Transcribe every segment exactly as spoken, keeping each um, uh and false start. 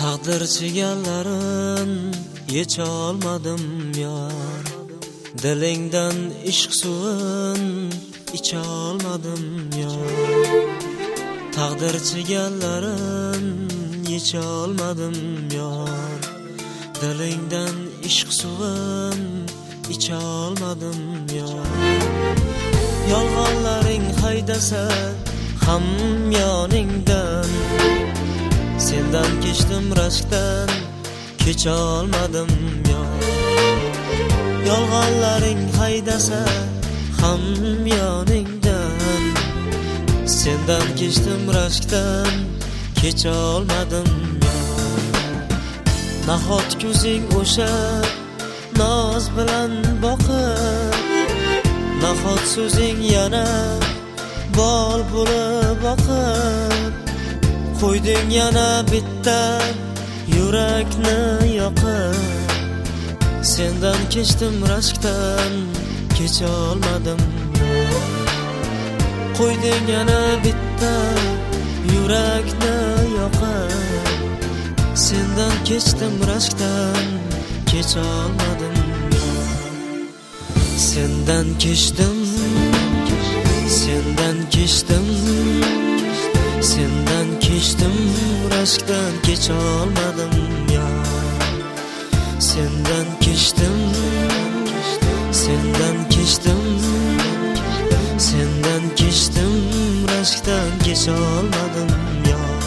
Taqdir chigalarin yecha olmadim yor, dilingdan ishq suvin icha olmadim yor. Taqdir chigalarin yecha olmadim yor, dilingdan ishq suvin icha olmadim yor. Yolg'onlaring haydasa ham yoningdan, sendan kechdim rashkdan kecha olmadim yor. Yolg'onlaring haydasa ham yoningdan, sendan kechdim rashkdan kecha olmadim yor. Nahot ko'zing o'sha noz bilan boqib, nahot so'zing yana bol bo'lib oqib, qo'yding yana bitta yurakni yoqib. Sendan kechdim rashkdan kecha olmadim yor. Qo'yding yana bitta yurakni yoqib. Sendan kechdim rashkdan kecha olmadim yor. Sendan kechdim, sendan kechdim, sendan kechdim rashkdan kecha olmadim yor. Sendan kechdim, sendan kechdim, sendan kechdim rashkdan kecha olmadim yor.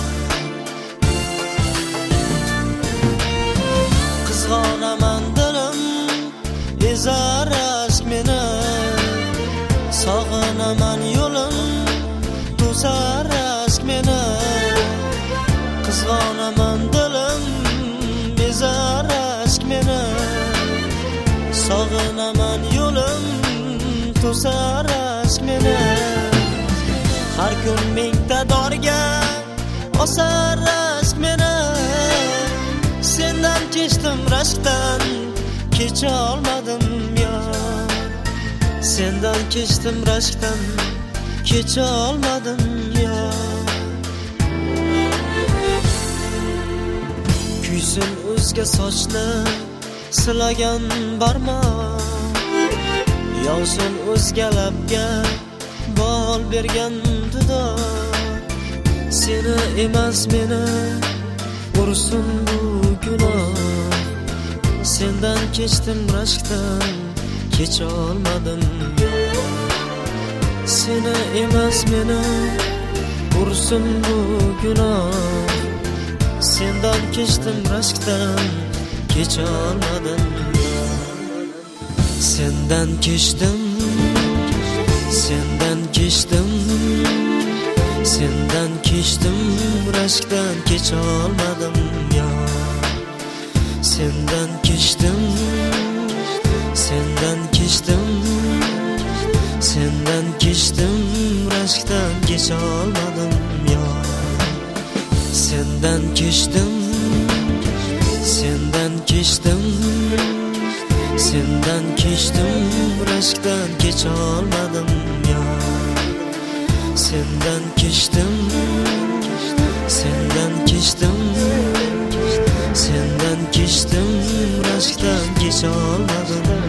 Qizg'onaman dilim ezar rashk meni, sog'inaman yo'lim to'sar rashk meni. Qizg'onaman dilim ezar rashk meni, sog'inaman yo'lim to'sar rashk meni. Har kun mingta dorga osar rashk meni. Sendan kechdim rashkdan kecha olmadim yor. Sendan kechdim rashkdan kecha olmadim yor. Kuysin o'zga sochni silagan barmoq, yovsin o'zga labga bol bergan dudoq. Seni emas meni ursin bu gunoh. Sendan kechdim rashkdan kecha olmadim yor. Seni emas meni ursin bu gunoh. Sendan kechdim rashkdan kecha olmadim yor. Sendan kechdim, sendan kechdim, sendan kechdim rashkdan kecha olmadim yor. Sendan kechdim, sendan kechdim, sendan kechdim rashkdan kecha olmadim yor. Sendan kechdim, sendan kechdim, sendan kechdim rashkdan kecha olmadim yor. Sendan kechdim, sendan kechdim, sendan kechdim rashkdan kecha olmadim